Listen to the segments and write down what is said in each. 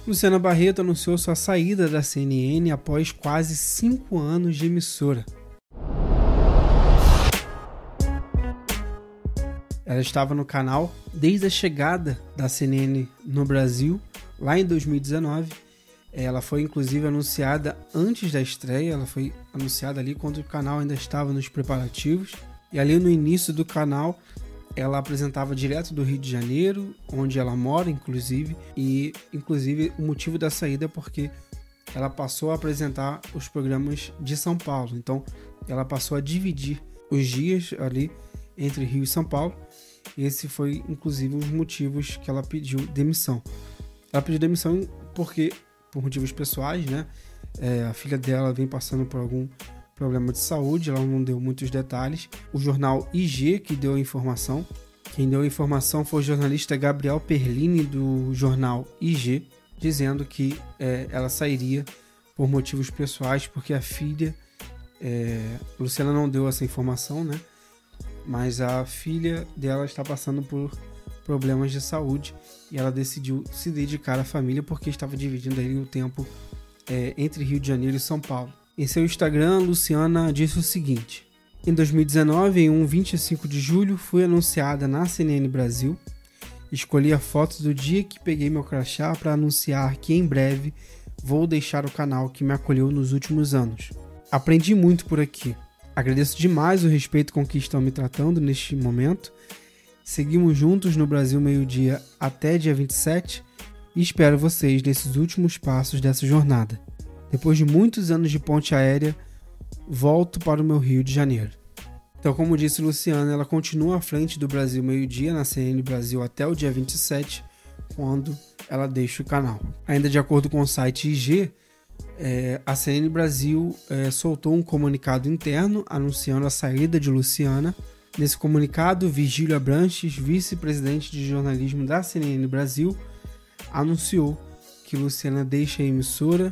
Luciana Barreto anunciou sua saída da CNN após quase 5 anos de emissora. Ela estava no canal desde a chegada da CNN no Brasil, lá em 2019. Ela foi inclusive anunciada antes da estreia, ela foi anunciada ali quando o canal ainda estava nos preparativos. E ali no início do canal, ela apresentava direto do Rio de Janeiro, onde ela mora, inclusive. E, inclusive, o motivo da saída é porque ela passou a apresentar os programas de São Paulo. Então, ela passou a dividir os dias ali entre Rio e São Paulo. Esse foi, inclusive, um dos motivos que ela pediu demissão. Ela pediu demissão porque, por motivos pessoais, né? A filha dela vem passando por algum problema de saúde, ela não deu muitos detalhes. O jornal IG que deu a informação. Quem deu a informação foi o jornalista Gabriel Perlini, do jornal IG, dizendo que ela sairia por motivos pessoais, porque a filha... Luciana não deu essa informação, né? Mas a filha dela está passando por problemas de saúde e ela decidiu se dedicar à família porque estava dividindo aí o tempo entre Rio de Janeiro e São Paulo. Em seu Instagram, Luciana disse o seguinte: em 2019, em 25 de julho, fui anunciada na CNN Brasil. Escolhi a foto do dia que peguei meu crachá para anunciar que em breve vou deixar o canal que me acolheu nos últimos anos. Aprendi muito por aqui. Agradeço demais o respeito com que estão me tratando neste momento. Seguimos juntos no Brasil Meio-Dia até dia 27 e espero vocês nesses últimos passos dessa jornada. Depois de muitos anos de ponte aérea, volto para o meu Rio de Janeiro. Então, como disse Luciana, ela continua à frente do Brasil Meio-Dia na CNN Brasil até o dia 27, quando ela deixa o canal. Ainda de acordo com o site IG, a CNN Brasil soltou um comunicado interno anunciando a saída de Luciana. Nesse comunicado, Virgílio Abranches, vice-presidente de jornalismo da CNN Brasil, anunciou que Luciana deixa a emissora.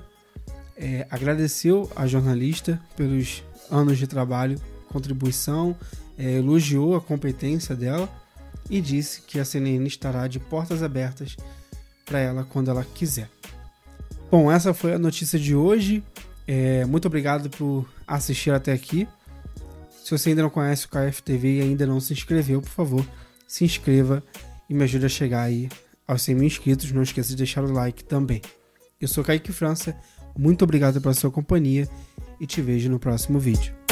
Agradeceu a jornalista pelos anos de trabalho, contribuição, elogiou a competência dela e disse que a CNN estará de portas abertas para ela quando ela quiser. Bom, essa foi a notícia de hoje. Muito obrigado por assistir até aqui. Se você ainda não conhece o KFTV e ainda não se inscreveu, por favor, se inscreva e me ajude a chegar aí aos 100 mil inscritos. Não esqueça de deixar o like também. Eu sou Kaique França. Muito obrigado pela sua companhia e te vejo no próximo vídeo.